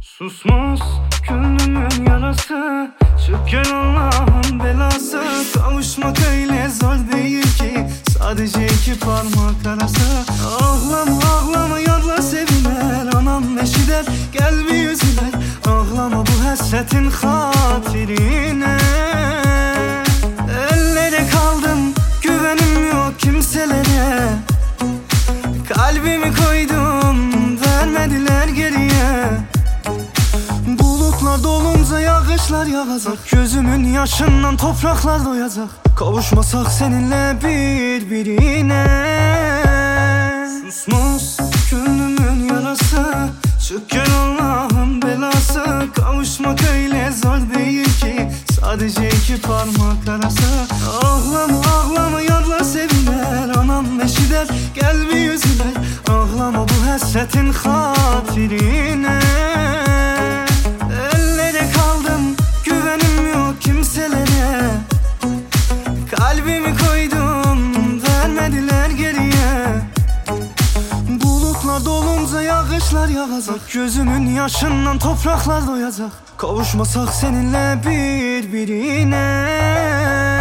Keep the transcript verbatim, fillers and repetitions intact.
Susmaz gönlümün yarası, çık gel Allah'ın belası. Kavuşmak öyle zor değil ki, sadece iki parmak arası. Ağlama ağlama yarla seviler, anam neşi der gel bir yüzüler. Ağlama bu hasretin hatirine. Ellere kaldım, güvenim yok kimselere. Kalbimi koydum, vermediler geriye. Bulutlar dolunca yağışlar yağacak, gözümün yaşından topraklar doyacak. Kavuşmasak seninle birbirine. Susmaz gönlümün yarası, çık gel Allah'ın belası. Kavuşmak öyle zor değil ki, sadece iki parmak arası. Ağlama ağlama yarla seviler, anam neşi der gel bir yüzüler. Ağlama bu hasretin hatirine. Ellere kaldım, güvenim yok kimselere. Kalbimi koydum, vermediler geriye. Bulutlar dolunca yağışlar yağacak, gözümün yaşından topraklar doyacak. Kavuşmasak seninle birbirine.